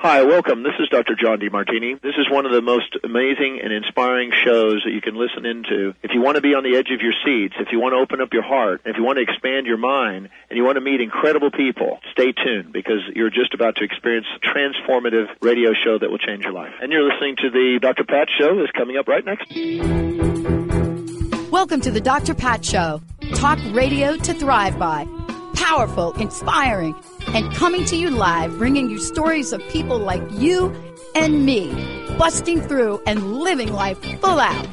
Hi, welcome. This is Dr. John DeMartini. This is one of the most amazing and inspiring shows that you can listen into. If you want to be on the edge of your seats, if you want to open up your heart, if you want to expand your mind, and you want to meet incredible people, stay tuned because you're just about to experience a transformative radio show that will change your life. And you're listening to the Dr. Pat Show that's coming up right next. Welcome to the Dr. Pat Show. Talk radio to thrive by. Powerful, inspiring, and coming to you live, bringing you stories of people like you and me, busting through and living life full out.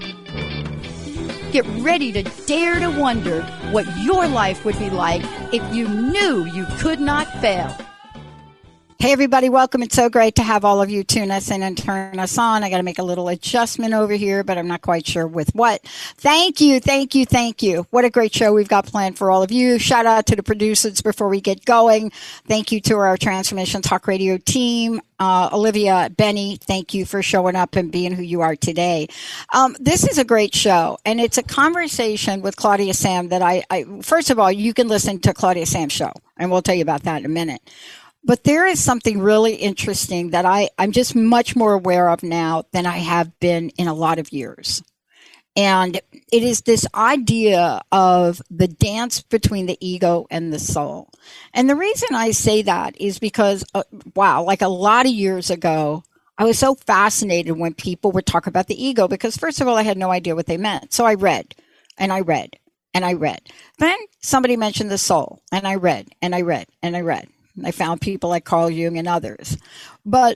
Get ready to dare to wonder what your life would be like if you knew you could not fail. Hey, everybody, welcome. It's so great to have all of you tune us in and turn us on. I got to make a little adjustment over here, but I'm not quite sure with what. Thank you. What a great show we've got planned for all of you. Shout out to the producers before we get going. Thank you to our Transformation Talk Radio team. Olivia, Benny, thank you for showing up and being who you are today. This is a great show, and it's a conversation with Claudia Sam that I first of all, you can listen to Claudia Sam's show, and we'll tell you about that in a minute. But there is something really interesting that I'm just much more aware of now than I have been in a lot of years. And it is this idea of the dance between the ego and the soul. And the reason I say that is because, like a lot of years ago, I was so fascinated when people would talk about the ego because, first of all, I had no idea what they meant. So I read and I read and I read. Then somebody mentioned the soul, and I read and I read and I read. I found people like Carl Jung and others. But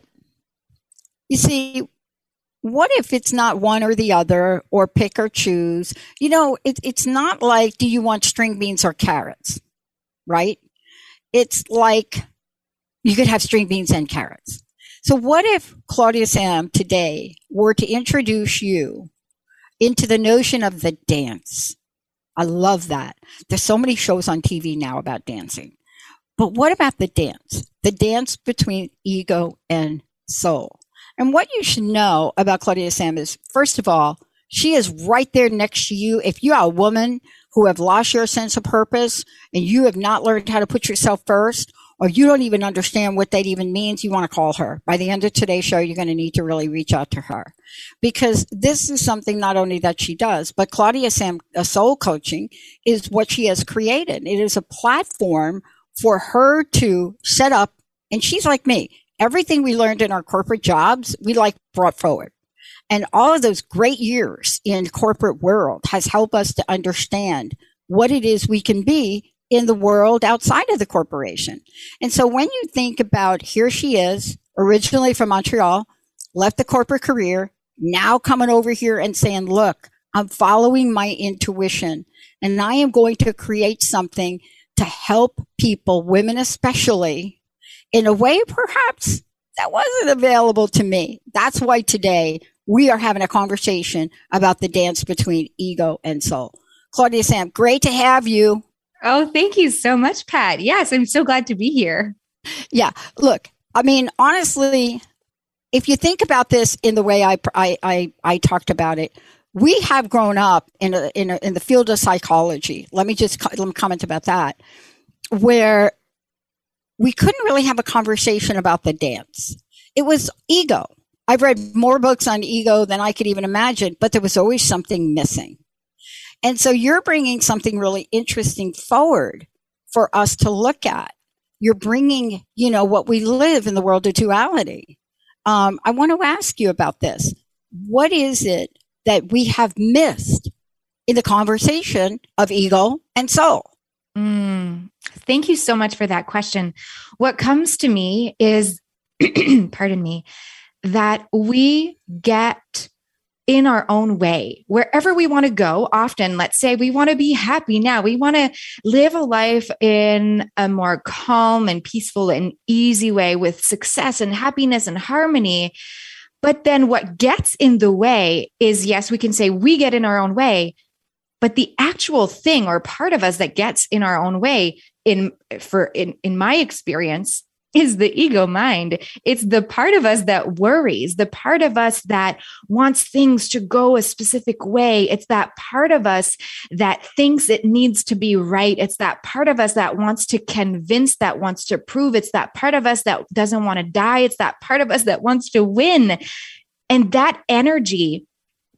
you see, what if it's not one or the other, or pick or choose? You know, it's not like, do you want string beans or carrots, right? It's like you could have string beans and carrots. So what if Claudia Sam today were to introduce you into the notion of the dance? I love that. There's so many shows on TV now about dancing. But what about the dance? The dance between ego and soul. And what you should know about Claudia Sam is, first of all, she is right there next to you. If you are a woman who have lost your sense of purpose and you have not learned how to put yourself first, or you don't even understand what that even means, you want to call her. By the end of today's show, you're going to need to really reach out to her. Because this is something not only that she does, but Claudia Sam Soul Coaching is what she has created. It is a platform for her to set up, and she's like me. Everything we learned in our corporate jobs, we brought forward. And all of those great years in corporate world has helped us to understand what it is we can be in the world outside of the corporation. And so when you think about, here she is, originally from Montreal, left the corporate career, now coming over here and saying, look, I'm following my intuition, and I am going to create something to help people, women especially, in a way perhaps that wasn't available to me. That's why today we are having a conversation about the dance between ego and soul. Claudia Sam, great to have you. Oh, thank you so much, Pat. Yes, I'm so glad to be here. Yeah, look, I mean, honestly, if you think about this in the way I talked about it, we have grown up in the field of psychology. Let me comment about that, where we couldn't really have a conversation about the dance. It was ego. I've read more books on ego than I could even imagine, but there was always something missing. And so you're bringing something really interesting forward for us to look at. You're bringing, what we live in the world of duality. I want to ask you about this. What is it that we have missed in the conversation of ego and soul? Thank you so much for that question. What comes to me is, pardon me, that we get in our own way wherever we want to go. Often, let's say we want to be happy now. We want to live a life in a more calm and peaceful and easy way with success and happiness and harmony. But then what gets in the way is, yes, we can say we get in our own way, but the actual thing or part of us that gets in our own way, in my experience, is the ego mind. It's the part of us that worries, the part of us that wants things to go a specific way. It's that part of us that thinks it needs to be right. It's that part of us that wants to convince, that wants to prove. It's that part of us that doesn't want to die. It's that part of us that wants to win. And that energy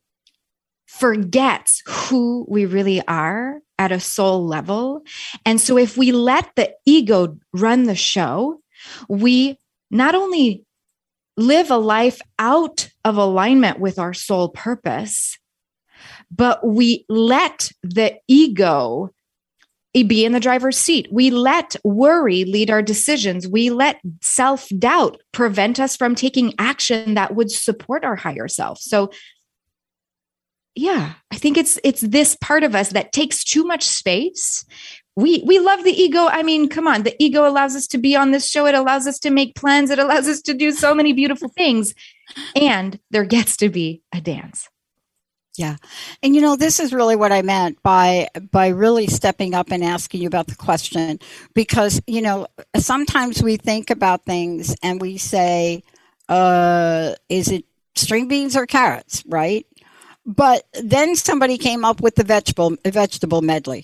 forgets who we really are at a soul level. And so if we let the ego run the show, we not only live a life out of alignment with our soul purpose, but we let the ego be in the driver's seat. We let worry lead our decisions. We let self-doubt prevent us from taking action that would support our higher self. So yeah, I think it's this part of us that takes too much space. We love the ego. I mean, come on, the ego allows us to be on this show. It allows us to make plans. It allows us to do so many beautiful things. And there gets to be a dance. Yeah. And, this is really what I meant by really stepping up and asking you about the question, because, sometimes we think about things and we say, is it string beans or carrots? Right. But then somebody came up with the vegetable medley.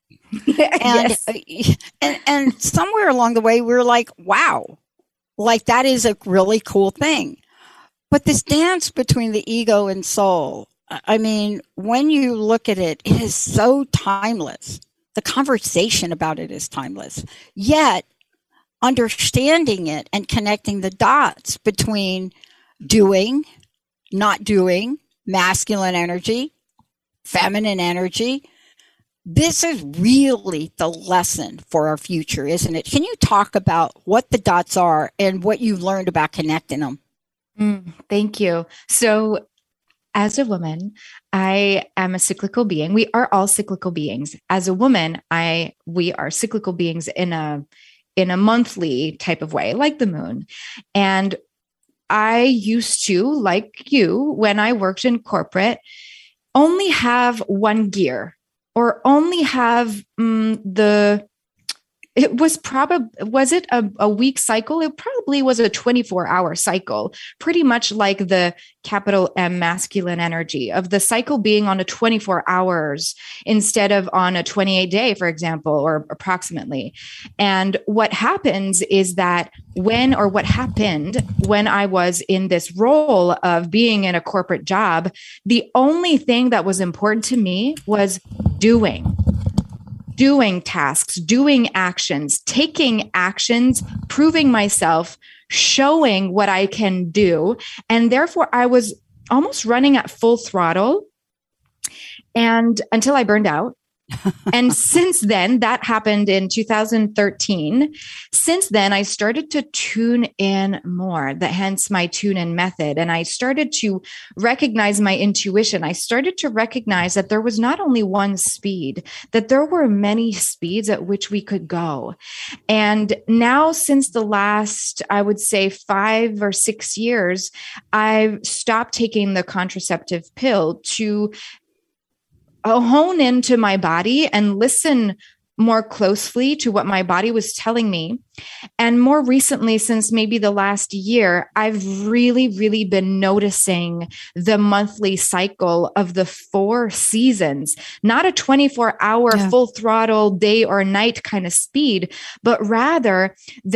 Yes. And somewhere along the way, we were like, wow, like that is a really cool thing. But this dance between the ego and soul, I mean, when you look at it, it is so timeless. The conversation about it is timeless. Yet, understanding it and connecting the dots between doing, not doing, masculine energy, feminine energy, this is really the lesson for our future, isn't it? Can you talk about what the dots are and what you've learned about connecting them? Thank you. So as a woman, I am a cyclical being. We are all cyclical beings. As a woman, we are cyclical beings in a monthly type of way, like the moon. And I used to, like you, when I worked in corporate, only have one gear, or only have was it a week cycle? It probably was a 24-hour cycle, pretty much like the capital M masculine energy of the cycle being on a 24 hours instead of on a 28-day, for example, or approximately. And what happens is that what happened when I was in this role of being in a corporate job, the only thing that was important to me was doing tasks, doing actions, taking actions, proving myself, showing what I can do. And therefore I was almost running at full throttle and until I burned out. And since then, that happened in 2013. Since then, I started to tune in more, hence my tune in method. And I started to recognize my intuition. I started to recognize that there was not only one speed, that there were many speeds at which we could go. And now, since the last, I would say 5 or 6 years, I've stopped taking the contraceptive pill to hone into my body and listen more closely to what my body was telling me. And more recently, since maybe the last year, I've really, really been noticing the monthly cycle of the 4 seasons, not a 24-hour full throttle day or night kind of speed, but rather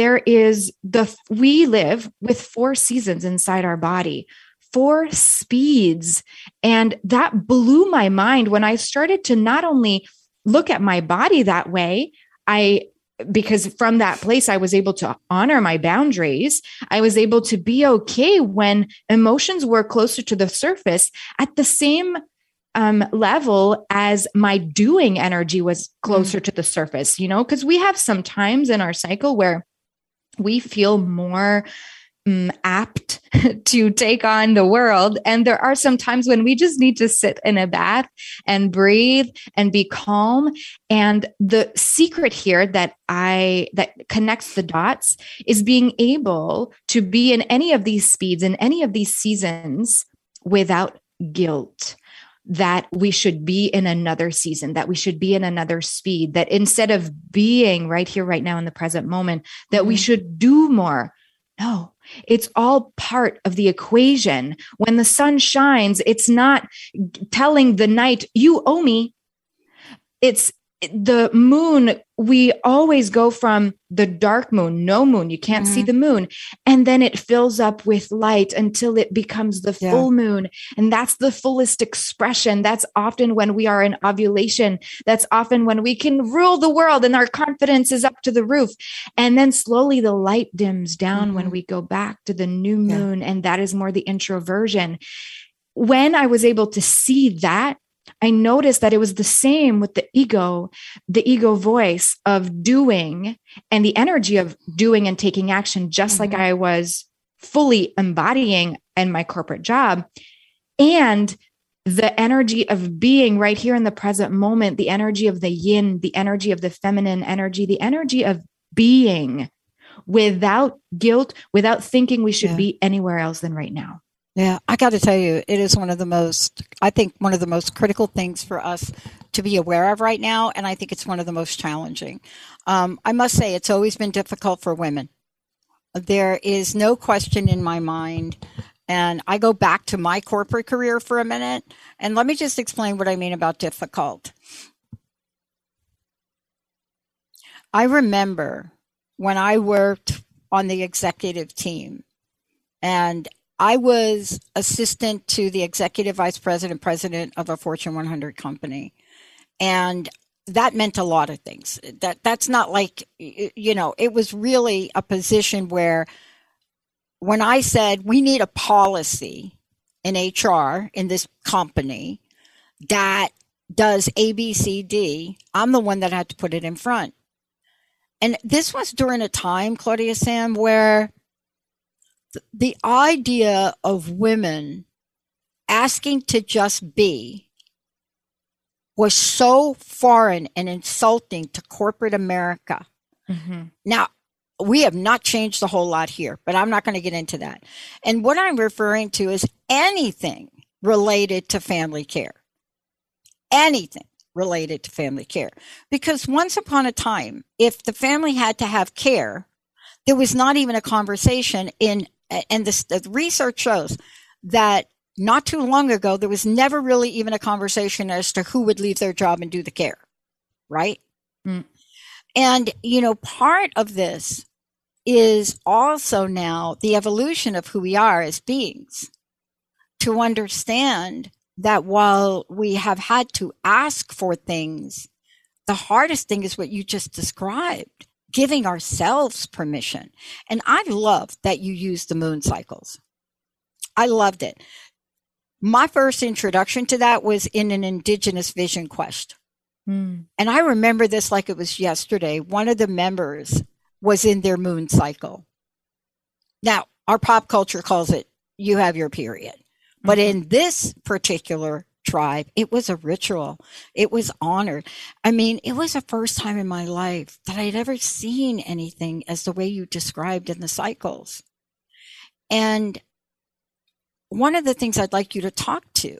we live with 4 seasons inside our body. 4 speeds. And that blew my mind when I started to not only look at my body that way, because from that place, I was able to honor my boundaries. I was able to be okay when emotions were closer to the surface at the same level as my doing energy was closer to the surface, because we have some times in our cycle where we feel more apt to take on the world. And there are some times when we just need to sit in a bath and breathe and be calm. And the secret here that connects the dots is being able to be in any of these speeds, in any of these seasons without guilt. that we should be in another season, that we should be in another speed, that instead of being right here, right now in the present moment, that we should do more. No, it's all part of the equation. When the sun shines, it's not telling the night, you owe me. It's the moon. We always go from the dark moon, no moon, you can't see the moon. And then it fills up with light until it becomes the full moon. And that's the fullest expression. That's often when we are in ovulation. That's often when we can rule the world and our confidence is up to the roof. And then slowly the light dims down when we go back to the new moon. And that is more the introversion. When I was able to see that, I noticed that it was the same with the ego voice of doing and the energy of doing and taking action, just like I was fully embodying in my corporate job. And the energy of being right here in the present moment, the energy of the yin, the energy of the feminine energy, the energy of being without guilt, without thinking we should be anywhere else than right now. Yeah, I got to tell you, it is one of the most critical things for us to be aware of right now. And I think it's one of the most challenging. I must say, it's always been difficult for women. There is no question in my mind. And I go back to my corporate career for a minute. And let me just explain what I mean about difficult. I remember when I worked on the executive team, and I was assistant to the executive vice president of a Fortune 100 company. And that meant a lot of things. That's not like, it was really a position where when I said we need a policy in HR in this company that does A, B, C, D, I'm the one that had to put it in front. And this was during a time, Claudia Sam, where the idea of women asking to just be was so foreign and insulting to corporate America. Now, we have not changed a whole lot here, but I'm not going to get into that. And what I'm referring to is anything related to family care. Anything related to family care. Because once upon a time, if the family had to have care, there was not even a conversation and the research shows that not too long ago, there was never really even a conversation as to who would leave their job and do the care, right? And, part of this is also now the evolution of who we are as beings, to understand that while we have had to ask for things, the hardest thing is what you just described. Giving ourselves permission. And I love that you used the moon cycles. I loved it. My first introduction to that was in an Indigenous Vision Quest. And I remember this like it was yesterday. One of the members was in their moon cycle. Now, our pop culture calls it, you have your period. But in this particular tribe, it was a ritual. It was honored. I mean, it was the first time in my life that I'd ever seen anything as the way you described in the cycles. And one of the things I'd like you to talk to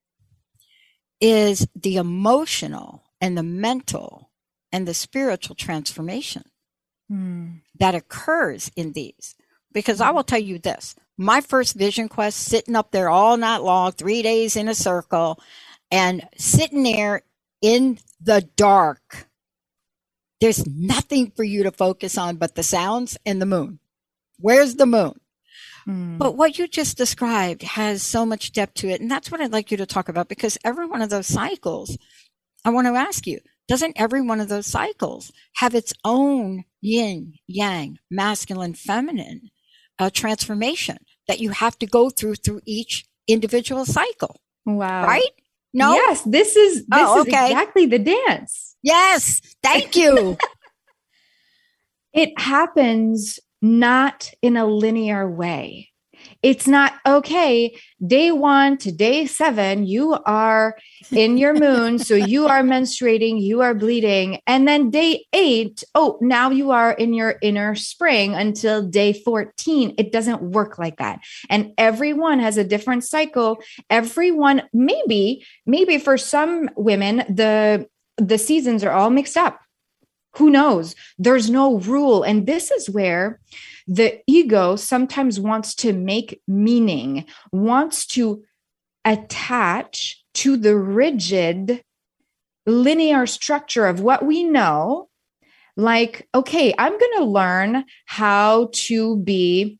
is the emotional and the mental and the spiritual transformation that occurs in these. Because I will tell you this. My first Vision Quest, sitting up there all night long, 3 days in a circle, and sitting there in the dark. There's nothing for you to focus on but the sounds and the moon. Where's the moon? But what you just described has so much depth to it. And that's what I'd like you to talk about, because every one of those cycles, I want to ask you, doesn't every one of those cycles have its own yin, yang, masculine, feminine transformation that you have to go through each individual cycle? Wow. Right? No? Yes, this is exactly the dance. Yes. Thank you. It happens not in a linear way. It's not, okay, day 1 to day 7, you are in your moon. So you are menstruating, you are bleeding. And then day 8, oh, now you are in your inner spring until day 14. It doesn't work like that. And everyone has a different cycle. Everyone, maybe for some women, the seasons are all mixed up. Who knows? There's no rule. And this is where the ego sometimes wants to make meaning, wants to attach to the rigid, linear structure of what we know. Like, okay, I'm going to learn how to be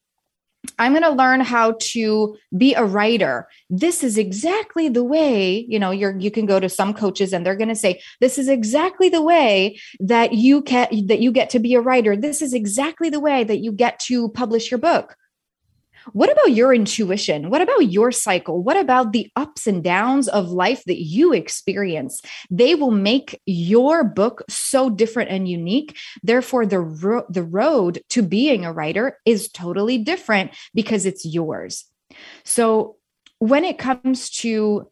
a writer. This is exactly the way, you can go to some coaches and they're going to say, this is exactly the way that you get to be a writer. This is exactly the way that you get to publish your book. What about your intuition? What about your cycle? What about the ups and downs of life that you experience? They will make your book so different and unique. Therefore, the road to being a writer is totally different because it's yours. So when it comes to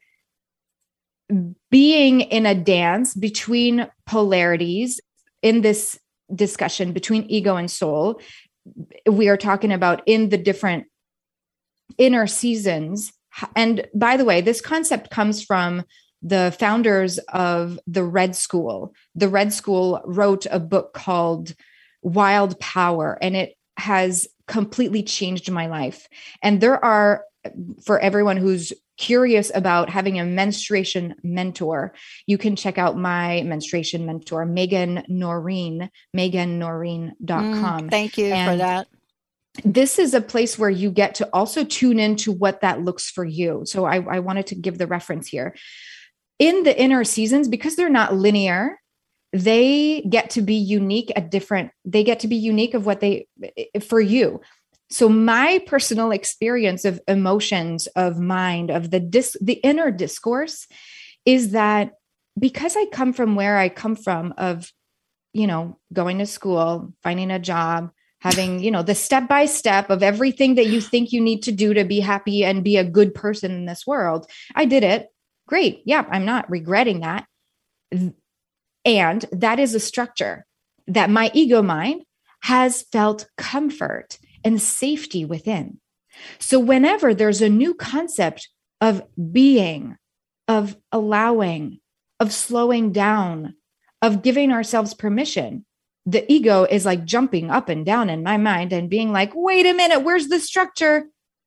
being in a dance between polarities in this discussion between ego and soul, we are talking about in the different inner seasons. And by the way, this concept comes from the founders of the Red School. The Red School wrote a book called Wild Power, and it has completely changed my life. And there are, for everyone who's curious about having a menstruation mentor, you can check out my menstruation mentor, Megan Noreen, megannoreen.com. Thank you for that. This is a place where you get to also tune into what that looks for you. So I wanted to give the reference here. In the inner seasons, because they're not linear, they get to be unique of what for you. So my personal experience of emotions, of mind, of the inner discourse is that because I come from where I come from of, going to school, finding a job, having, the step-by-step of everything that you think you need to do to be happy and be a good person in this world. I did it. Great. Yeah, I'm not regretting that. And that is a structure that my ego mind has felt comfort and safety within. So whenever there's a new concept of being, of allowing, of slowing down, of giving ourselves permission, the ego is like jumping up and down in my mind and being like, wait a minute, where's the structure?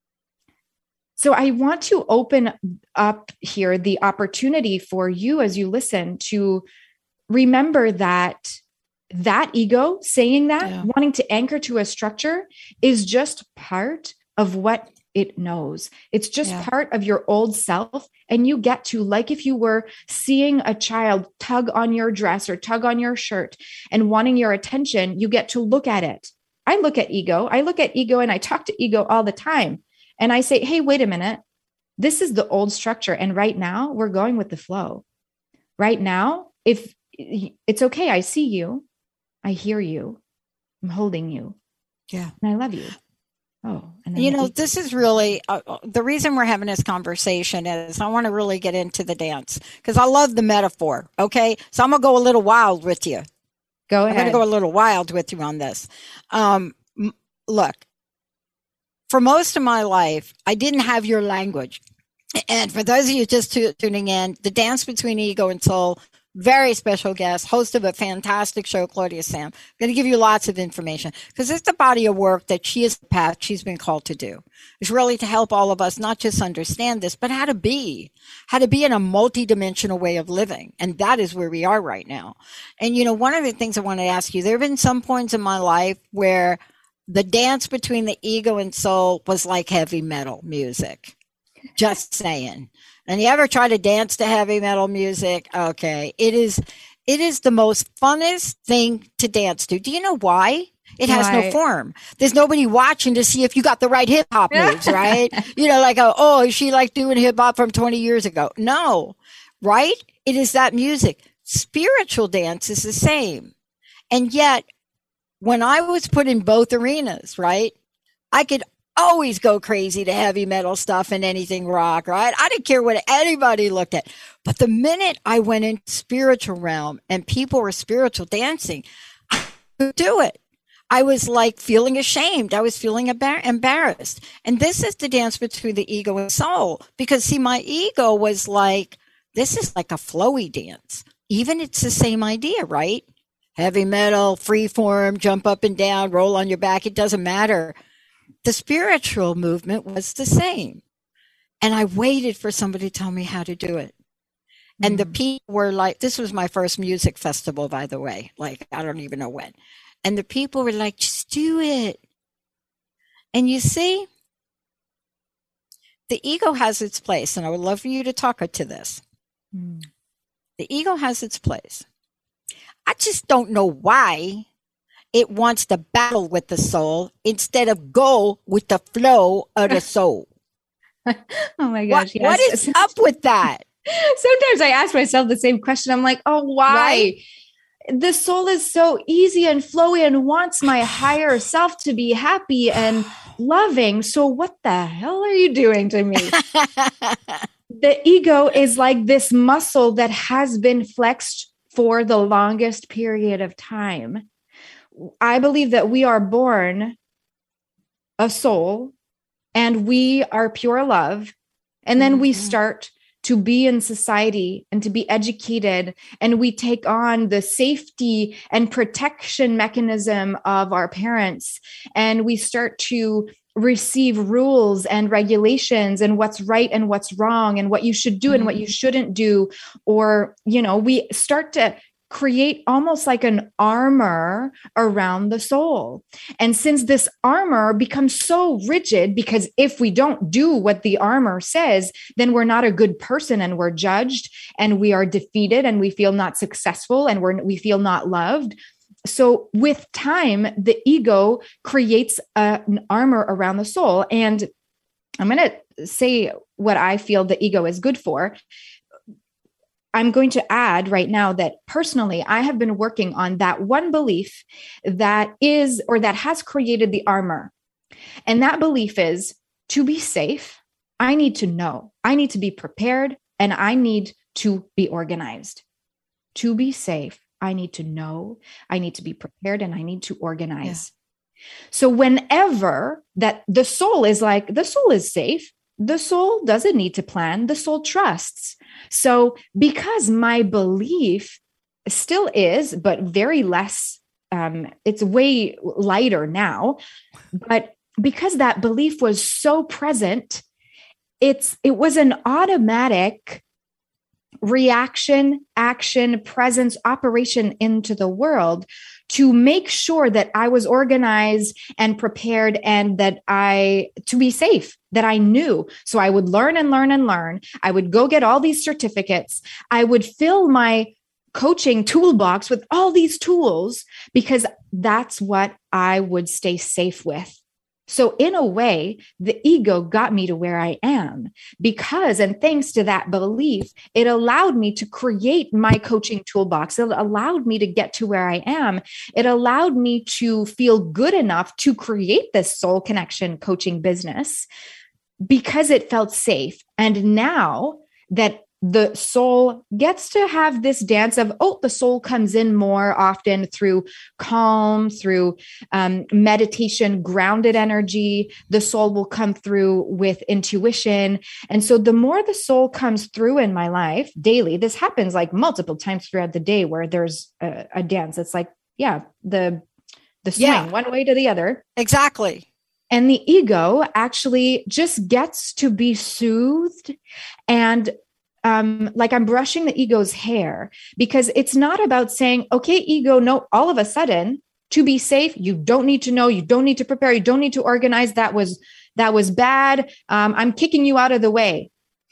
So I want to open up here the opportunity for you as you listen to remember that ego saying that, wanting to anchor to a structure is just part of what it knows. It's just part of your old self. And you get to, like if you were seeing a child tug on your dress or tug on your shirt and wanting your attention, you get to look at it. I look at ego and I talk to ego all the time. And I say, hey, wait a minute. This is the old structure. And right now we're going with the flow. Right now, if it's okay, I see you, I hear you, I'm holding you. Yeah. And I love you. Oh, and this is really the reason we're having this conversation is I want to really get into the dance because I love the metaphor. Okay. So I'm going to go a little wild with you. Go ahead. I'm going to go a little wild with you on this. Look, for most of my life, I didn't have your language. And for those of you just tuning in, the dance between ego and soul, very special guest, host of a fantastic show, Claudia Sam. I'm going to give you lots of information because it's the body of work that she's been called to do. It's really to help all of us not just understand this, but how to be in a multidimensional way of living. And that is where we are right now. And, one of the things I want to ask you, there have been some points in my life where the dance between the ego and soul was like heavy metal music. Just saying. And you ever try to dance to heavy metal music? Okay. It is the most funnest thing to dance to. Do you know why? It has no form. There's nobody watching to see if you got the right hip hop moves, right? Is she like doing hip hop from 20 years ago? No, right? It is that music. Spiritual dance is the same. And yet when I was put in both arenas, right? I could always go crazy to heavy metal stuff and anything rock, right? I didn't care what anybody looked at. But the minute I went into spiritual realm and people were spiritual dancing, I could do it. I was like feeling ashamed. I was feeling embarrassed. And this is the dance between the ego and soul. Because see, my ego was like, this is like a flowy dance. Even it's the same idea, right? Heavy metal, free form, jump up and down, roll on your back. It doesn't matter. The spiritual movement was the same. And I waited for somebody to tell me how to do it. And the people were like, this was my first music festival, by the way. Like, I don't even know when. And the people were like, just do it. And you see, the ego has its place. And I would love for you to talk to this. The ego has its place. I just don't know why it wants to battle with the soul instead of go with the flow of the soul. Oh my gosh. What is up with that? Sometimes I ask myself the same question. I'm like, oh, why? Right? The soul is so easy and flowy and wants my higher self to be happy and loving. So what the hell are you doing to me? The ego is like this muscle that has been flexed for the longest period of time. I believe that we are born a soul and we are pure love. And then we start to be in society and to be educated, and we take on the safety and protection mechanism of our parents, and we start to receive rules and regulations and what's right and what's wrong and what you should do and what you shouldn't do. Or, we start to create almost like an armor around the soul. And since this armor becomes so rigid, because if we don't do what the armor says, then we're not a good person and we're judged and we are defeated and we feel not successful and we feel not loved. So with time, the ego creates an armor around the soul. And I'm going to say what I feel the ego is good for. I'm going to add right now that personally, I have been working on that one belief that is, or that has created the armor. And that belief is, to be safe, I need to know, I need to be prepared, and I need to be organized. To be safe, I need to know, I need to be prepared, and I need to organize. Yeah. So whenever that the soul is like, the soul is safe, the soul doesn't need to plan, the soul trusts. So because my belief still is, but very less, it's way lighter now, but because that belief was so present, it was an automatic reaction, action, presence, operation into the world to make sure that I was organized and prepared and that to be safe, that I knew. So I would learn and learn and learn. I would go get all these certificates. I would fill my coaching toolbox with all these tools because that's what I would stay safe with. So in a way, the ego got me to where I am because, and thanks to that belief, it allowed me to create my coaching toolbox. It allowed me to get to where I am. It allowed me to feel good enough to create this soul connection coaching business because it felt safe. And now that the soul gets to have this dance of, the soul comes in more often through calm, through meditation, grounded energy. The soul will come through with intuition. And so the more the soul comes through in my life daily, this happens like multiple times throughout the day where there's a dance. It's like, the swing one way to the other. Exactly. And the ego actually just gets to be soothed and like I'm brushing the ego's hair because it's not about saying, okay, ego, no, all of a sudden to be safe, you don't need to know, you don't need to prepare, you don't need to organize. That was bad. I'm kicking you out of the way.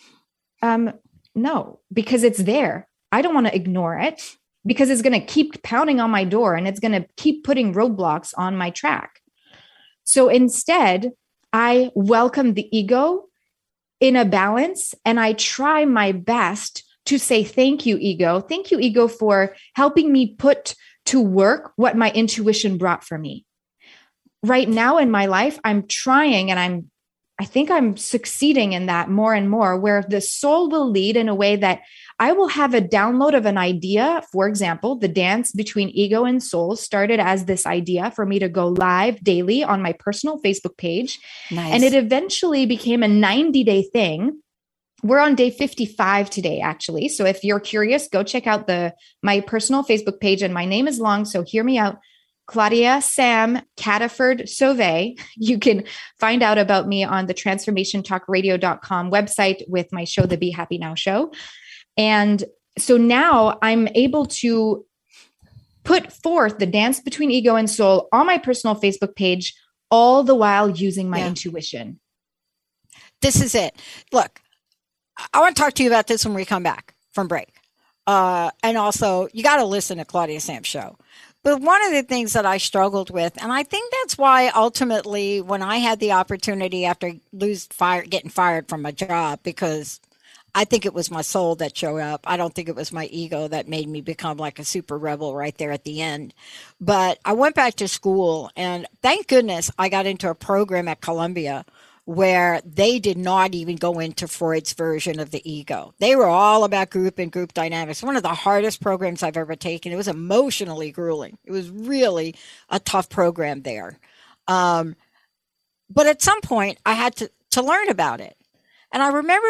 No, because it's there. I don't want to ignore it because it's going to keep pounding on my door and it's going to keep putting roadblocks on my track. So instead, I welcome the ego in a balance, and I try my best to say, thank you, ego. Thank you, ego, for helping me put to work what my intuition brought for me. right now in my life, I'm trying, and I think I'm succeeding in that more and more, where the soul will lead in a way that I will have a download of an idea. For example, the dance between ego and soul started as this idea for me to go live daily on my personal Facebook page. Nice. And it eventually became a 90-day thing. We're on day 55 today, actually. So if you're curious, go check out my personal Facebook page, and my name is long, so hear me out. Claudia Sam Cataford Sauvé. You can find out about me on the transformationtalkradio.com website with my show, The Be Happy Now Show. And so now I'm able to put forth the dance between ego and soul on my personal Facebook page, all the while using my intuition. This is it. Look, I want to talk to you about this when we come back from break. And also, you got to listen to Claudia Sam's show. But one of the things that I struggled with, and I think that's why ultimately when I had the opportunity after getting fired from my job, because I think it was my soul that showed up. I don't think it was my ego that made me become like a super rebel right there at the end. But I went back to school, and thank goodness I got into a program at Columbia where they did not even go into Freud's version of the ego. They were all about group and group dynamics. One of the hardest programs I've ever taken. It was emotionally grueling. It was really a tough program there. But at some point, I had to learn about it. And I remember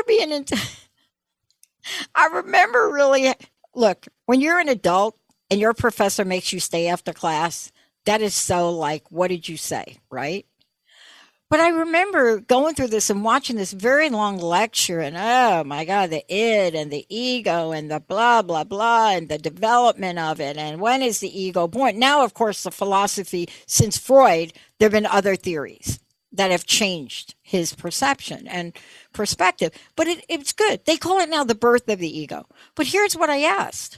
look, when you're an adult and your professor makes you stay after class, that is so like, what did you say, right? But I remember going through this and watching this very long lecture, and oh my God, the id and the ego and the blah, blah, blah, and the development of it. And when is the ego born? Now, of course, the philosophy, since Freud, there have been other theories that have changed his perception and perspective. But it's good. They call it now the birth of the ego. But here's what I asked.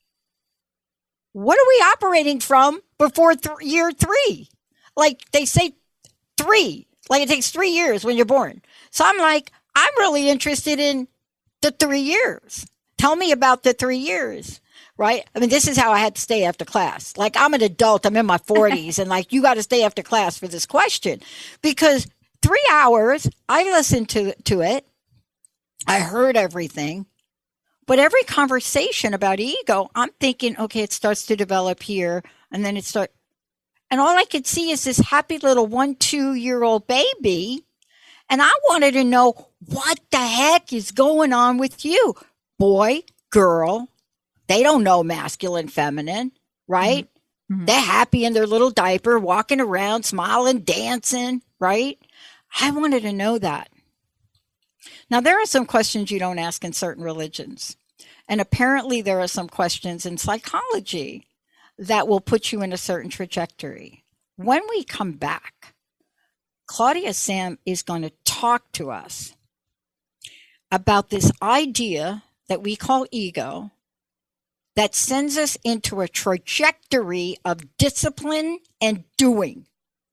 What are we operating from before year 3? Like they say 3. Like it takes 3 years when you're born. So I'm like, I'm really interested in the 3 years. Tell me about the 3 years, right? I mean, this is how I had to stay after class. Like I'm an adult, I'm in my 40s, and like you got to stay after class for this question. Because 3 hours, I listened to it. I heard everything. But every conversation about ego, I'm thinking, okay, it starts to develop here, and then it starts. And all I could see is this happy little 1-2-year-old baby. And I wanted to know what the heck is going on with you? Boy, girl, they don't know masculine, feminine, right? Mm-hmm. They're happy in their little diaper, walking around, smiling, dancing, right? I wanted to know that. Now, there are some questions you don't ask in certain religions. And apparently there are some questions in psychology that will put you in a certain trajectory. When we come back, Claudia Sam is going to talk to us about this idea that we call ego that sends us into a trajectory of discipline and doing.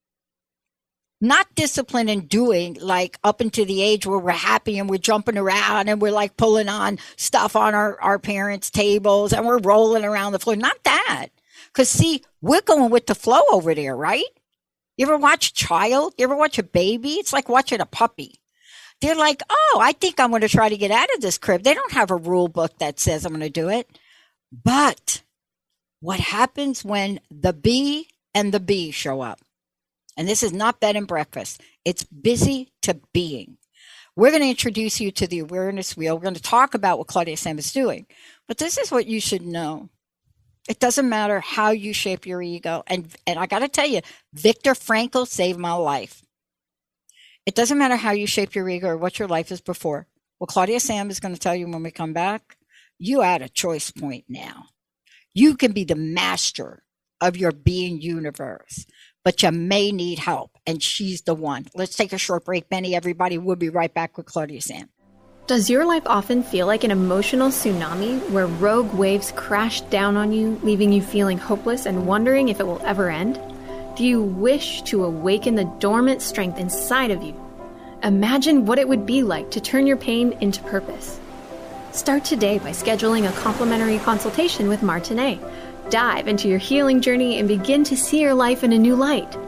Not discipline and doing like up into the age where we're happy and we're jumping around and we're like pulling on stuff on our parents' tables and we're rolling around the floor. Not that. Because, see, we're going with the flow over there, right? You ever watch a child? You ever watch a baby? It's like watching a puppy. They're like, oh, I think I'm going to try to get out of this crib. They don't have a rule book that says I'm going to do it. But what happens when the B and the B show up? And this is not bed and breakfast. It's busy to being. We're going to introduce you to the awareness wheel. We're going to talk about what Claudia Sam is doing. But this is what you should know. It doesn't matter how you shape your ego. And I got to tell you, Viktor Frankl saved my life. It doesn't matter how you shape your ego or what your life is before. Well, Claudia Sam is going to tell you when we come back, you at a choice point now. You can be the master of your being universe, but you may need help. And she's the one. Let's take a short break, Benny. Everybody, we'll be right back with Claudia Sam. Does your life often feel like an emotional tsunami where rogue waves crash down on you, leaving you feeling hopeless and wondering if it will ever end? Do you wish to awaken the dormant strength inside of you? Imagine what it would be like to turn your pain into purpose. Start today by scheduling a complimentary consultation with Martinet. Dive into your healing journey and begin to see your life in a new light.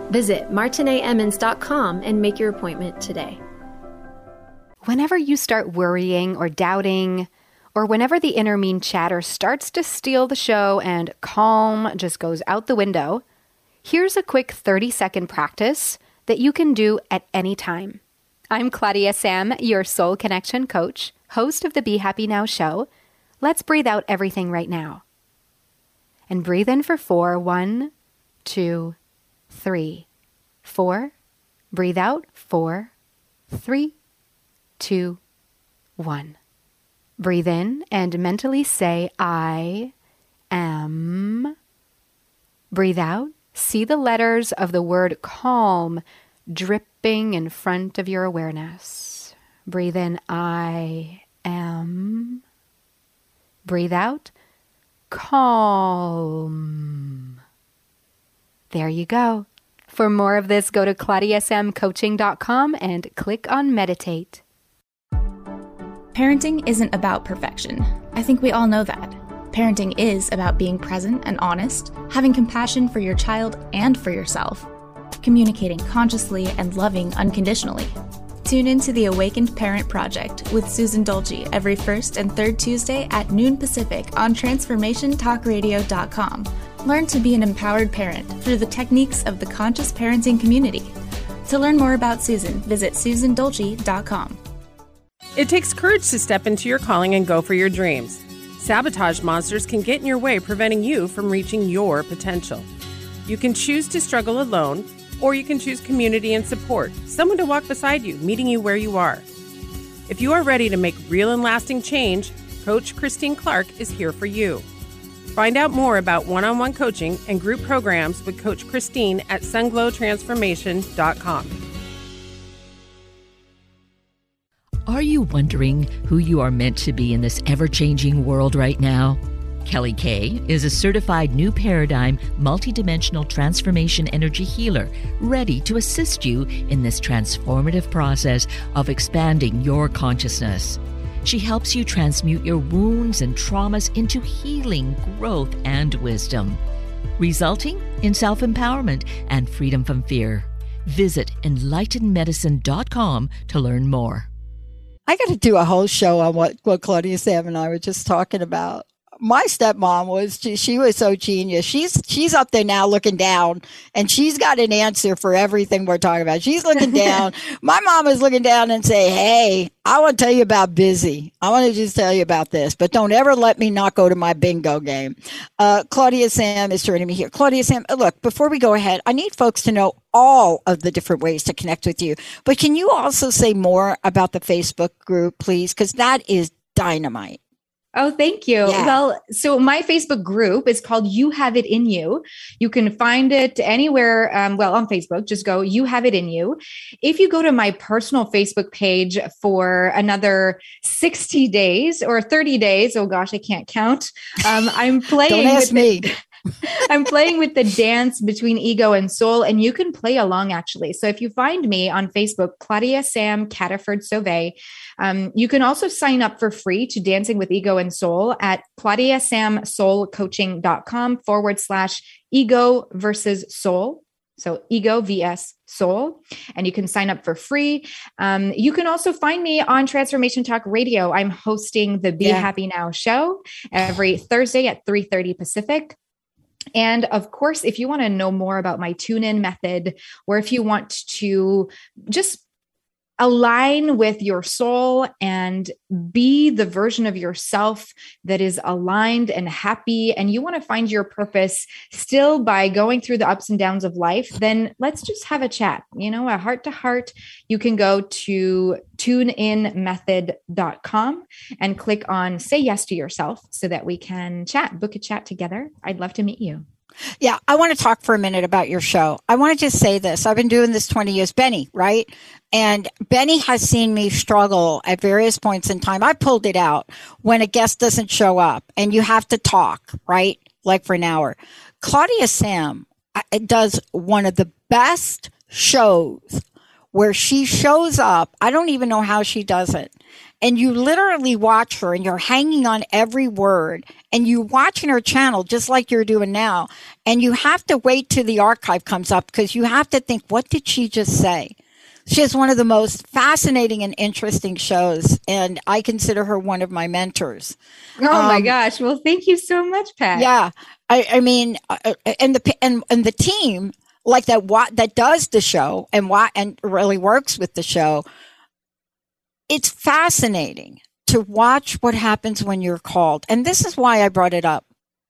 Visit MartineEmmons.com and make your appointment today. Whenever you start worrying or doubting, or whenever the inner mean chatter starts to steal the show and calm just goes out the window, here's a quick 30-second practice that you can do at any time. I'm Claudia Sam, your Soul Connection coach, host of the Be Happy Now show. Let's breathe out everything right now. And breathe in for 4. 1, 2, 3. 4. Breathe out. 4, 3, 2, 1. Breathe in and mentally say, I am. Breathe out. See the letters of the word calm dripping in front of your awareness. Breathe in, I am. Breathe out, calm. There you go. For more of this, go to ClaudiaSamCoaching.com and click on Meditate. Parenting isn't about perfection. I think we all know that. Parenting is about being present and honest, having compassion for your child and for yourself, communicating consciously and loving unconditionally. Tune into the Awakened Parent Project with Susan Dolce every first and third Tuesday at noon Pacific on TransformationTalkRadio.com. Learn to be an empowered parent through the techniques of the conscious parenting community. To learn more about Susan, visit SusanDolce.com. It takes courage to step into your calling and go for your dreams. Sabotage monsters can get in your way, preventing you from reaching your potential. You can choose to struggle alone, or you can choose community and support, someone to walk beside you, meeting you where you are. If you are ready to make real and lasting change, Coach Christine Clark is here for you. Find out more about one-on-one coaching and group programs with Coach Christine at sunglowtransformation.com. Are you wondering who you are meant to be in this ever-changing world right now? Kelly Kay is a certified New Paradigm multidimensional transformation energy healer, ready to assist you in this transformative process of expanding your consciousness. She helps you transmute your wounds and traumas into healing, growth, and wisdom, resulting in self-empowerment and freedom from fear. Visit enlightenedmedicine.com to learn more. I got to do a whole show on what Claudia Sam and I were just talking about. My stepmom was, she was so genius. She's up there now looking down, and she's got an answer for everything we're talking about. She's looking down. My mom is looking down and say, hey, I want to tell you about busy. I want to just tell you about this, but don't ever let me not go to my bingo game. Claudia Sam is joining me here. Claudia Sam, look, before we go ahead, I need folks to know all of the different ways to connect with you. But can you also say more about the Facebook group, please? Because that is dynamite. Oh, thank you. Yeah. Well, so my Facebook group is called You Have It In You. You can find it anywhere. On Facebook, just go, You Have It In You. If you go to my personal Facebook page for another 60 days or 30 days, oh gosh, I can't count. I'm playing. Don't ask me. I'm playing with the dance between ego and soul, and you can play along actually. So if you find me on Facebook, Claudia Sam Cataford Sauvé, you can also sign up for free to Dancing with Ego and Soul at ClaudiaSamSoulCoaching.com/ego versus soul. So ego vs soul, and you can sign up for free. You can also find me on Transformation Talk Radio. I'm hosting the Be Happy Now show every Thursday at 3:30 Pacific. And of course, if you want to know more about my tune-in method, or if you want to just align with your soul and be the version of yourself that is aligned and happy, and you want to find your purpose still by going through the ups and downs of life, then let's just have a chat, a heart to heart. You can go to tuneinmethod.com and click on Say Yes to Yourself so that we can book a chat together. I'd love to meet you. Yeah, I want to talk for a minute about your show. I want to just say this. I've been doing this 20 years, Benny, right? And Benny has seen me struggle at various points in time. I pulled it out when a guest doesn't show up and you have to talk, right? Like for an hour. Claudia Sam does one of the best shows where she shows up. I don't even know how she does it. and you literally watch her and you're hanging on every word and you watching her channel just like you're doing now. And you have to wait till the archive comes up because you have to think, what did she just say? She has one of the most fascinating and interesting shows, and I consider her one of my mentors. Oh my gosh. Well, thank you so much, Pat. Yeah. I mean, and the team like that does the show and really works with the show. It's fascinating to watch what happens when you're called. And this is why I brought it up.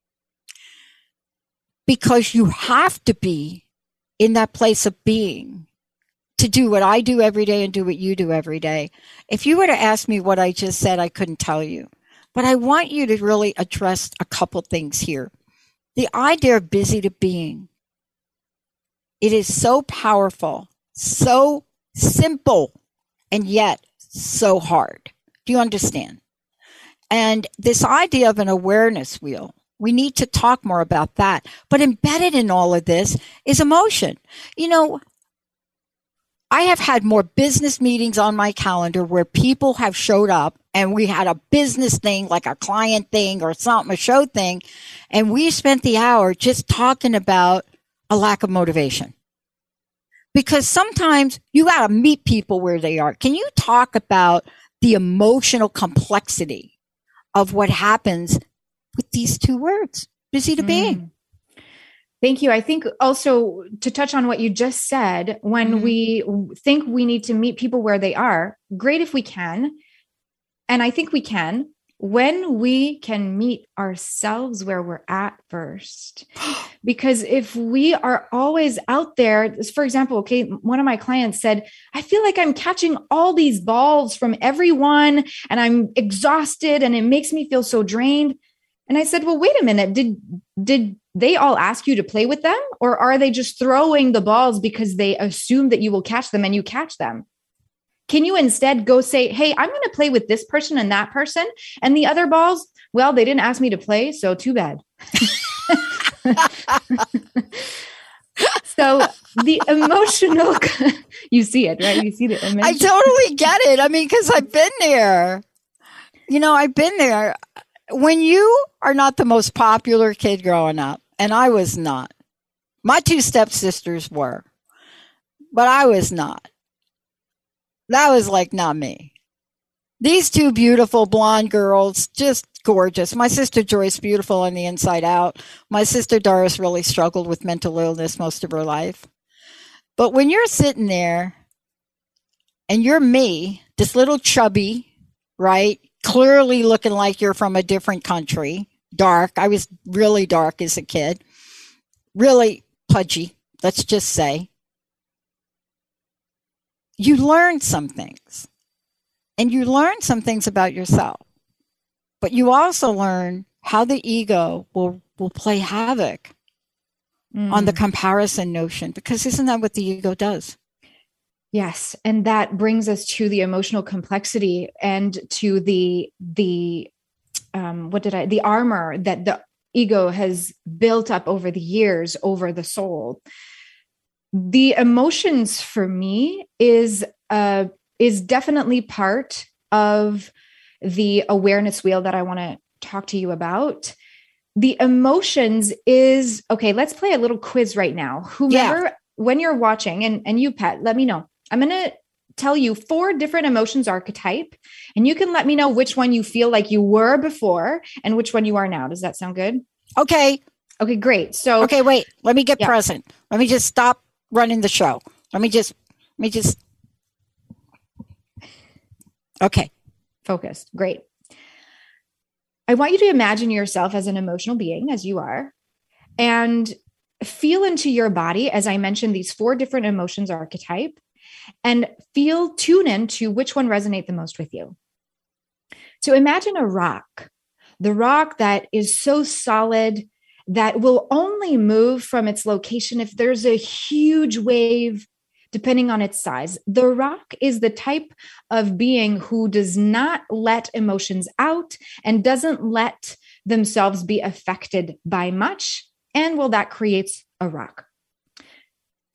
Because you have to be in that place of being to do what I do every day and do what you do every day. If you were to ask me what I just said, I couldn't tell you. But I want you to really address a couple things here. The idea of busy to being. It is so powerful, so simple, and yet so hard. Do you understand? And this idea of an awareness wheel, we need to talk more about that. But embedded in all of this is emotion. You know, I have had more business meetings on my calendar where people have showed up and we had a business thing, like a client thing or something, a show thing. And we spent the hour just talking about a lack of motivation. Because sometimes you got to meet people where they are. Can you talk about the emotional complexity of what happens with these two words, busy to being? Thank you. I think also to touch on what you just said, when we think we need to meet people where they are, great if we can. And I think we can when we can meet ourselves where we're at first. Because if we are always out there, for example, okay, one of my clients said, I feel like I'm catching all these balls from everyone and I'm exhausted and it makes me feel so drained. And I said, well, wait a minute. Did they all ask you to play with them? Or are they just throwing the balls because they assume that you will catch them and you catch them? Can you instead go say, hey, I'm going to play with this person and that person, and the other balls, well, they didn't ask me to play, so too bad. So the emotional, you see it, right? You see the image. I totally get it. I mean, because I've been there. You know, I've been there. When you are not the most popular kid growing up, and I was not. My two stepsisters were, but I was not. That was like not me. These two beautiful blonde girls, just gorgeous. My sister Joyce, beautiful on the inside out. My sister Doris really struggled with mental illness most of her life. But when you're sitting there and you're me, this little chubby, right? Clearly looking like you're from a different country, dark. I was really dark as a kid, really pudgy, let's just say. You learn some things, and you learn some things about yourself, but you also learn how the ego will play havoc on the comparison notion, because isn't that what the ego does? Yes. And that brings us to the emotional complexity and to the armor that the ego has built up over the years over the soul. The emotions for me is definitely part of the awareness wheel that I want to talk to you about. The emotions is, okay, let's play a little quiz right now. Whomever, when you're watching, and you, Pat, let me know. I'm going to tell you 4 different emotions archetype, and you can let me know which one you feel like you were before and which one you are now. Does that sound good? Okay. Okay, great. So, okay, wait, let me get present. Let me just stop running the show. Let me just, okay. Focused. Great. I want you to imagine yourself as an emotional being, as you are, and feel into your body, as I mentioned, these 4 different emotions archetype, and tune into which one resonate the most with you. So imagine a rock, the rock that is so solid that will only move from its location if there's a huge wave, depending on its size. The rock is the type of being who does not let emotions out and doesn't let themselves be affected by much. And well, that creates a rock.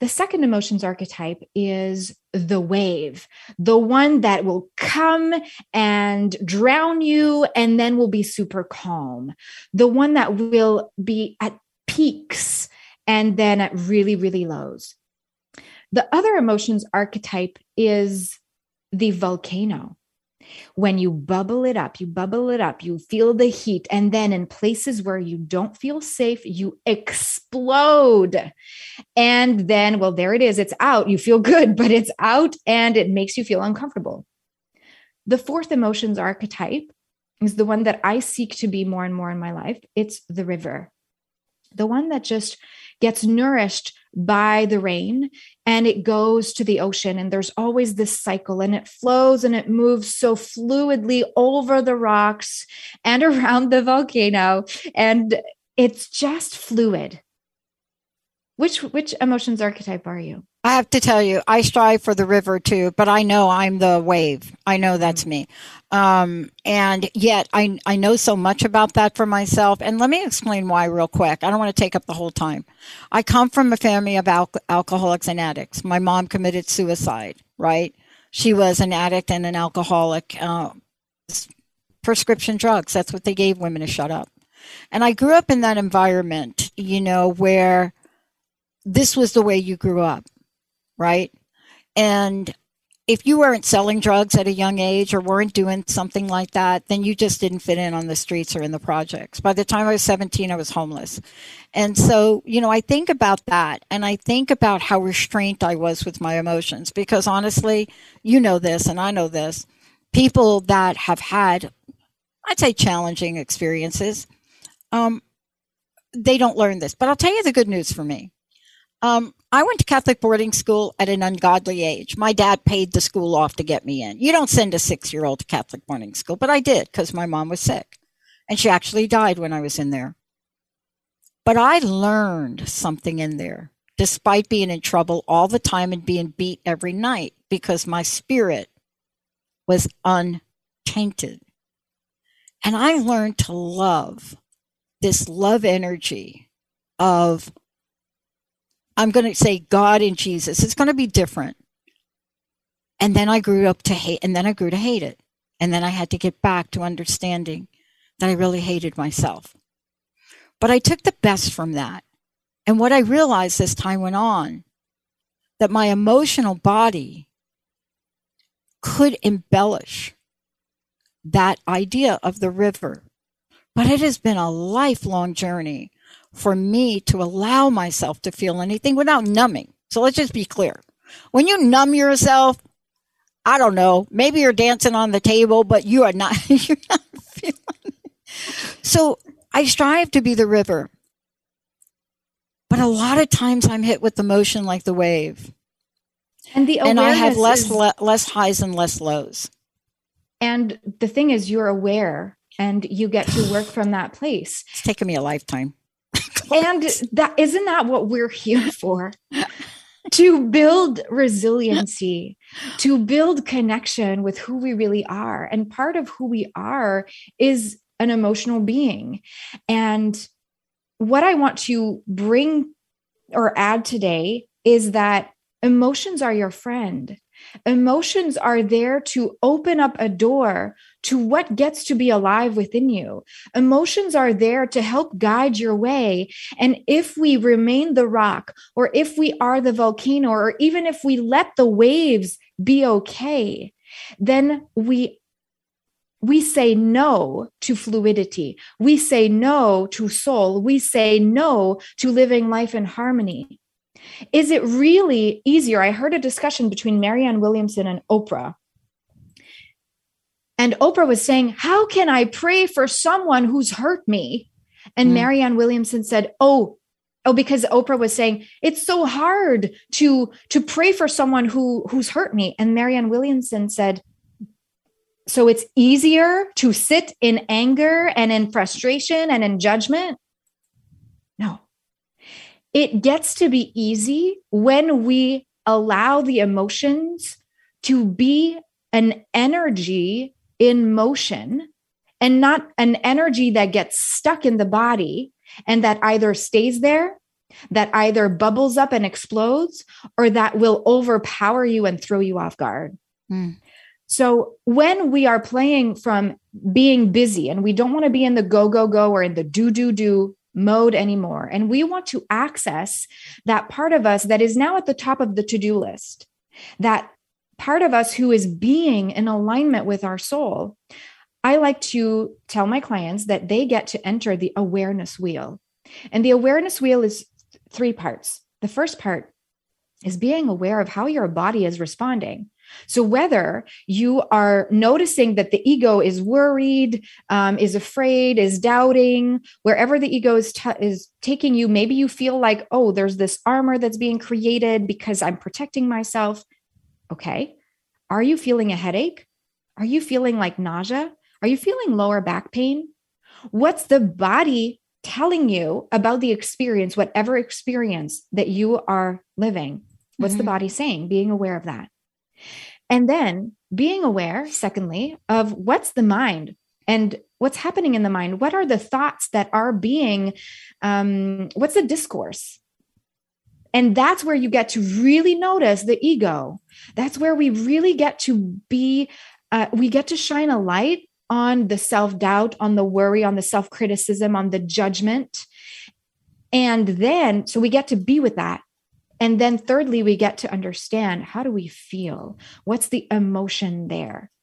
The second emotions archetype is the wave, the one that will come and drown you and then will be super calm, the one that will be at peaks and then at really, really lows. The other emotions archetype is the volcano. When you bubble it up, you feel the heat. And then in places where you don't feel safe, you explode. And then, well, there it is. It's out. You feel good, but it's out and it makes you feel uncomfortable. The fourth emotions archetype is the one that I seek to be more and more in my life. It's the river, the one that just gets nourished by the rain and it goes to the ocean. And there's always this cycle and it flows and it moves so fluidly over the rocks and around the volcano. And it's just fluid. Which emotions archetype are you? I have to tell you, I strive for the river too, but I know I'm the wave. I know that's me. And yet I know so much about that for myself. And let me explain why real quick. I don't want to take up the whole time. I come from a family of alcoholics and addicts. My mom committed suicide, right? She was an addict and an alcoholic, prescription drugs. That's what they gave women to shut up. And I grew up in that environment, where this was the way you grew up, right? And if you weren't selling drugs at a young age or weren't doing something like that, then you just didn't fit in on the streets or in the projects. By the time I was 17, I was homeless. And so, I think about that and I think about how restrained I was with my emotions because honestly, you know this and I know this, people that have had, I'd say challenging experiences, they don't learn this. But I'll tell you the good news for me. I went to Catholic boarding school at an ungodly age. My dad paid the school off to get me in. You don't send a 6-year-old to Catholic boarding school, but I did because my mom was sick. And she actually died when I was in there. But I learned something in there, despite being in trouble all the time and being beat every night, because my spirit was untainted. And I learned to love this love energy of, I'm going to say God and Jesus. It's going to be different. And then I grew up to hate, and then I grew to hate it. And then I had to get back to understanding that I really hated myself. But I took the best from that. And what I realized as time went on, that my emotional body could embellish that idea of the river. But it has been a lifelong journey for me to allow myself to feel anything without numbing. So let's just be clear. When you numb yourself, I don't know, maybe you're dancing on the table, but you are not, you're not feeling it. So I strive to be the river. But a lot of times I'm hit with emotion like the wave. And I have less highs and less lows. And the thing is, you're aware and you get to work from that place. It's taken me a lifetime. And isn't that what we're here for? To build resiliency, to build connection with who we really are. And part of who we are is an emotional being. And what I want to bring or add today is that emotions are your friend. Emotions are there to open up a door to what gets to be alive within you. Emotions are there to help guide your way. And if we remain the rock, or if we are the volcano, or even if we let the waves be okay, then we say no to fluidity. We say no to soul. We say no to living life in harmony. Is it really easier? I heard a discussion between Marianne Williamson and Oprah. And Oprah was saying, how can I pray for someone who's hurt me? And Marianne Williamson said, because Oprah was saying, it's so hard to pray for someone who's hurt me. And Marianne Williamson said, so it's easier to sit in anger and in frustration and in judgment? No. It gets to be easy when we allow the emotions to be an energy in motion and not an energy that gets stuck in the body and that either stays there that either bubbles up and explodes or that will overpower you and throw you off guard. So when we are playing from being busy and we don't want to be in the go, go, go or in the do mode anymore, and we want to access that part of us that is now at the top of the to-do list, that part of us who is being in alignment with our soul, I like to tell my clients that they get to enter the awareness wheel. And the awareness wheel is 3 parts. The first part is being aware of how your body is responding. So whether you are noticing that the ego is worried, is afraid, is doubting, wherever the ego is taking you, maybe you feel like, oh, there's this armor that's being created because I'm protecting myself. Okay. Are you feeling a headache? Are you feeling like nausea? Are you feeling lower back pain? What's the body telling you about the experience, whatever experience that you are living? What's the body saying? Being aware of that. And then being aware, secondly, of what's the mind and what's happening in the mind. What are the thoughts that are being, what's the discourse? And that's where you get to really notice the ego. That's where we really get to be, we get to shine a light on the self-doubt, on the worry, on the self-criticism, on the judgment. And then, so we get to be with that. And then thirdly, we get to understand, how do we feel? What's the emotion there?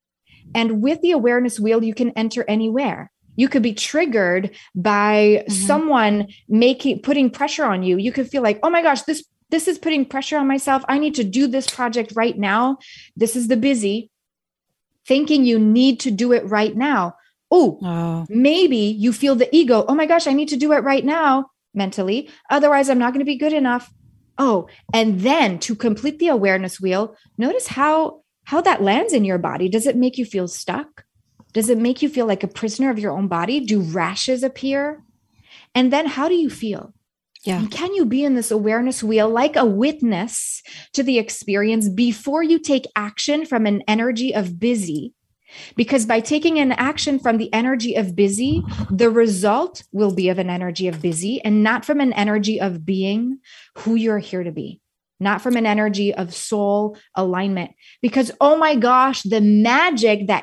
And with the awareness wheel, you can enter anywhere. You could be triggered by someone putting pressure on you. You could feel like, oh my gosh, this is putting pressure on myself. I need to do this project right now. This is the busy, thinking you need to do it right now. Oh, maybe you feel the ego. Oh my gosh, I need to do it right now mentally. Otherwise, I'm not going to be good enough. Oh, and then to complete the awareness wheel, notice how that lands in your body. Does it make you feel stuck? Does it make you feel like a prisoner of your own body? Do rashes appear? And then how do you feel? Yeah. And can you be in this awareness wheel like a witness to the experience before you take action from an energy of busy? Because by taking an action from the energy of busy, the result will be of an energy of busy and not from an energy of being who you're here to be, not from an energy of soul alignment. Because, oh my gosh, the magic that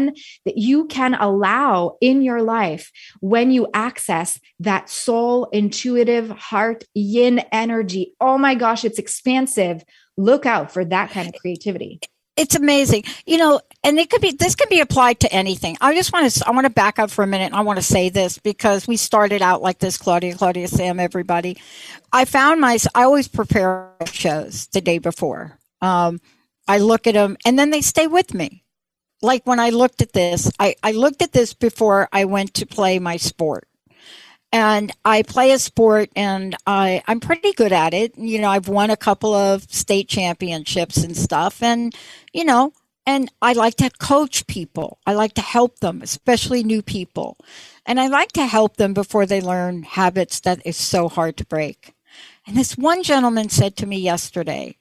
you can allow in your life when you access that soul, intuitive, heart, yin energy. Oh my gosh, it's expansive. Look out for that kind of creativity. It's amazing, and this can be applied to anything. I want to back up for a minute. And I want to say this because we started out like this, Claudia, Sam, everybody. I always prepare shows the day before. I look at them and then they stay with me. Like when I looked at this, I looked at this before I went to play my sport. And I play a sport and I'm pretty good at it. I've won a couple of state championships and stuff. And, and I like to coach people. I like to help them, especially new people. And I like to help them before they learn habits that is so hard to break. And this one gentleman said to me yesterday,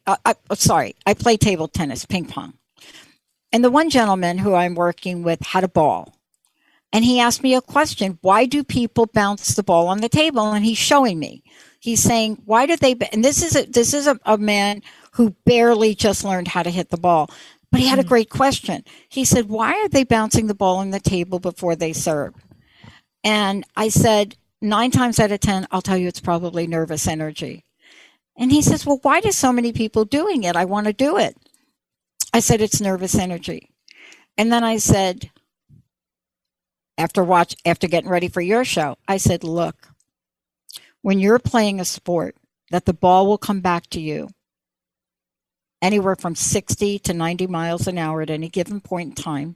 I play table tennis, ping pong. And the one gentleman who I'm working with had a ball. And he asked me a question, why do people bounce the ball on the table? And he's showing me. He's saying, why do they, and this is a man who barely just learned how to hit the ball, but he had a great question. He said, why are they bouncing the ball on the table before they serve? And I said, 9 times out of 10, I'll tell you it's probably nervous energy. And he says, well, why do so many people doing it? I want to do it. I said, it's nervous energy. And then I said, after getting ready for your show, I said, look, when you're playing a sport, that the ball will come back to you anywhere from 60 to 90 miles an hour at any given point in time.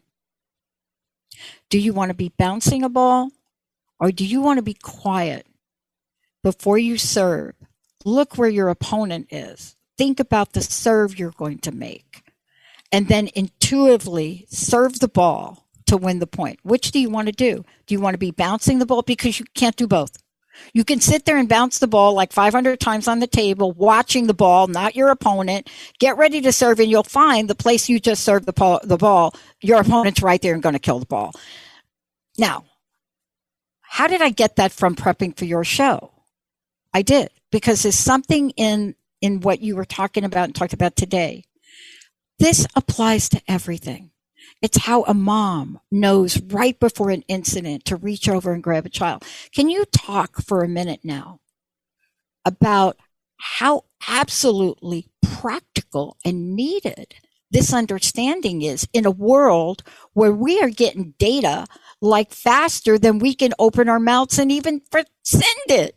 Do you want to be bouncing a ball or do you want to be quiet before you serve? Look where your opponent is. Think about the serve you're going to make and then intuitively serve the ball to win the point. Which do you want to do? Do you want to be bouncing the ball? Because you can't do both. You can sit there and bounce the ball like 500 times on the table, watching the ball, not your opponent. Get ready to serve, and you'll find the place you just served the ball, your opponent's right there and going to kill the ball. Now, how did I get that from prepping for your show? I did, because there's something in what you were talking about and talked about today. This applies to everything. It's how a mom knows right before an incident to reach over and grab a child. Can you talk for a minute now about how absolutely practical and needed this understanding is in a world where we are getting data like faster than we can open our mouths and even send it?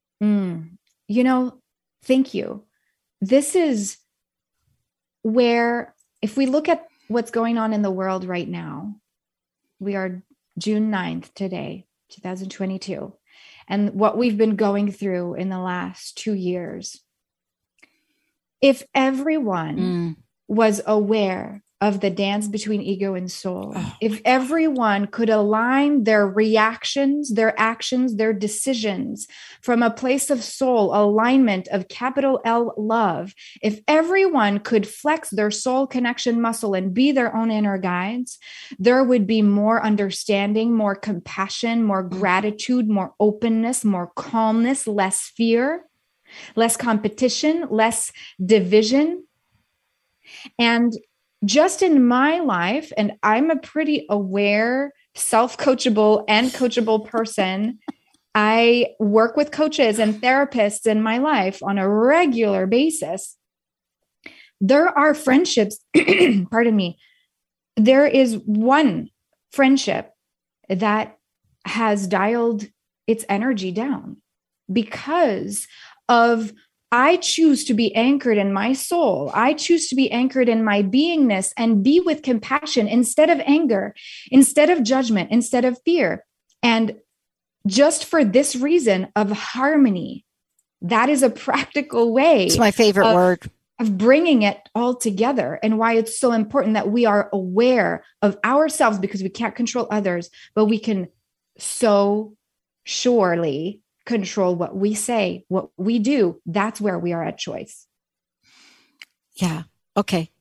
Thank you. This is where, if we look at what's going on in the world right now, we are June 9th today, 2022, and what we've been going through in the last 2 years. If everyone was aware of the dance between ego and soul, if everyone could align their reactions, their actions, their decisions from a place of soul, alignment of capital L love, if everyone could flex their soul connection muscle and be their own inner guides, there would be more understanding, more compassion, more gratitude, more openness, more calmness, less fear, less competition, less division. And just in my life, and I'm a pretty aware, self-coachable and coachable person, I work with coaches and therapists in my life on a regular basis. There are friendships, pardon me, there is one friendship that has dialed its energy down because of I choose to be anchored in my soul. I choose to be anchored in my beingness and be with compassion instead of anger, instead of judgment, instead of fear. And just for this reason of harmony, that is a practical way. It's my favorite word. Of bringing it all together, and why it's so important that we are aware of ourselves, because we can't control others, but we can so surely control what we say, what we do. That's where we are at choice. Yeah. Okay.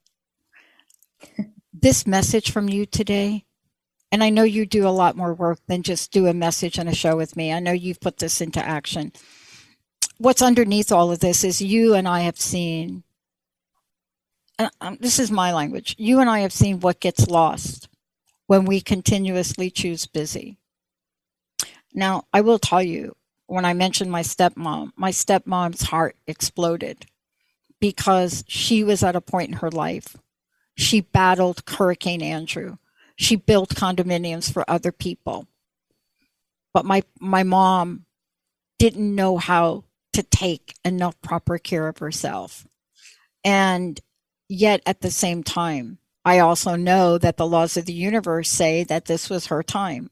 This message from you today, and I know you do a lot more work than just do a message and a show with me. I know you've put this into action. What's underneath all of this is you and I have seen, this is my language, you and I have seen what gets lost when we continuously choose busy. Now, I will tell you, when I mentioned my stepmom's heart exploded because she was at a point in her life. She battled Hurricane Andrew. She built condominiums for other people. But my mom didn't know how to take enough proper care of herself. And yet at the same time, I also know that the laws of the universe say that this was her time.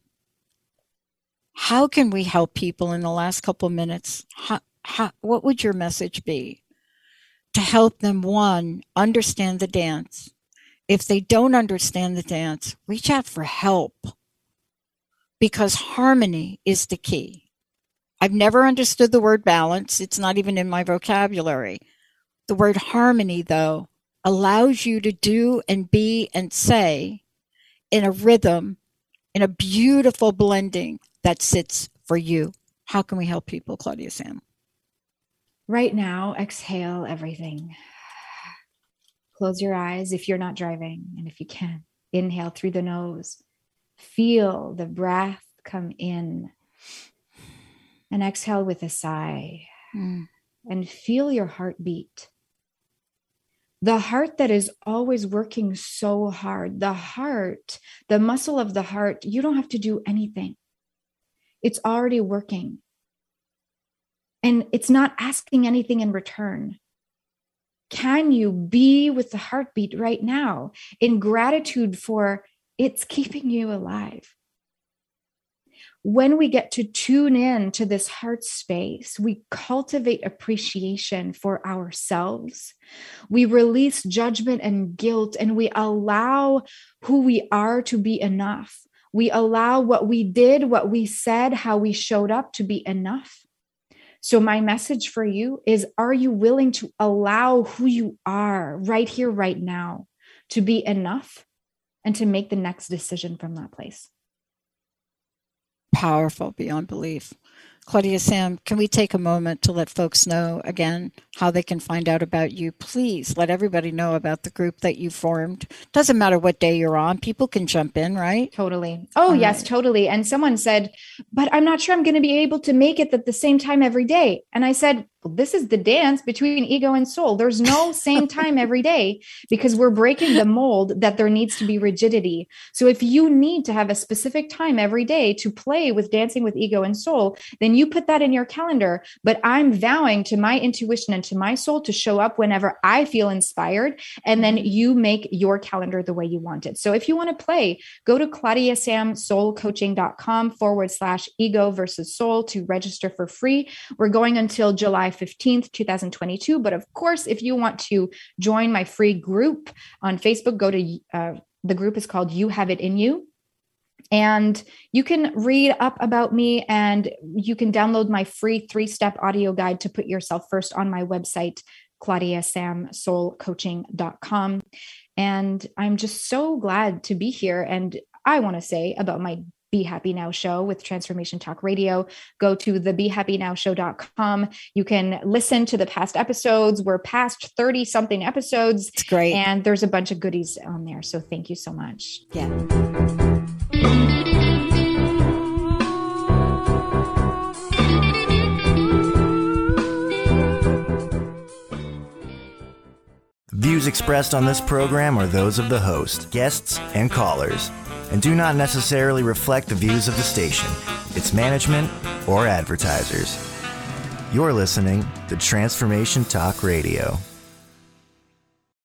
How can we help people in the last couple minutes? What would your message be to help them, one, understand the dance? If they don't understand the dance, reach out for help, because harmony is the key. I've never understood the word balance. It's not even in my vocabulary. The word harmony, though, allows you to do and be and say in a rhythm, in a beautiful blending that sits for you. How can we help people, Claudia Sam? Right now, exhale everything. Close your eyes if you're not driving, and if you can, inhale through the nose. Feel the breath come in, and exhale with a sigh. And feel your heartbeat. The heart that is always working so hard, the heart, the muscle of the heart, you don't have to do anything. It's already working. And it's not asking anything in return. Can you be with the heartbeat right now in gratitude for it's keeping you alive? When we get to tune in to this heart space, we cultivate appreciation for ourselves. We release judgment and guilt, and we allow who we are to be enough. We allow what we did, what we said, how we showed up to be enough. So my message for you is, are you willing to allow who you are right here, right now, to be enough and to make the next decision from that place? Powerful beyond belief. Claudia Sam, can we take a moment to let folks know again how they can find out about you? Please let everybody know about the group that you formed. Doesn't matter what day you're on. People can jump in, right? Totally. Oh, yes, totally. And someone said, but I'm not sure I'm going to be able to make it at the same time every day. And I said, well, this is the dance between ego and soul. There's no same time every day because we're breaking the mold that there needs to be rigidity. So if you need to have a specific time every day to play with Dancing with Ego and Soul, then you put that in your calendar. But I'm vowing to my intuition and to my soul to show up whenever I feel inspired. And then you make your calendar the way you want it. So if you want to play, go to ClaudiaSamSoulCoaching.com/ego versus soul to register for free. We're going until July 15th, 2022. But of course, if you want to join my free group on Facebook, go to the group is called You Have It In You. And you can read up about me and you can download my free 3-step audio guide to put yourself first on my website, ClaudiaSamSoulCoaching.com. And I'm just so glad to be here. And I want to say about my Be Happy Now show with Transformation Talk Radio, go to the BeHappyNowShow.com. You can listen to the past episodes. We're past 30 something episodes. It's great. And there's a bunch of goodies on there. So thank you so much. Yeah. Views expressed on this program are those of the host, guests, and callers, and do not necessarily reflect the views of the station, its management, or advertisers. You're listening to Transformation Talk Radio.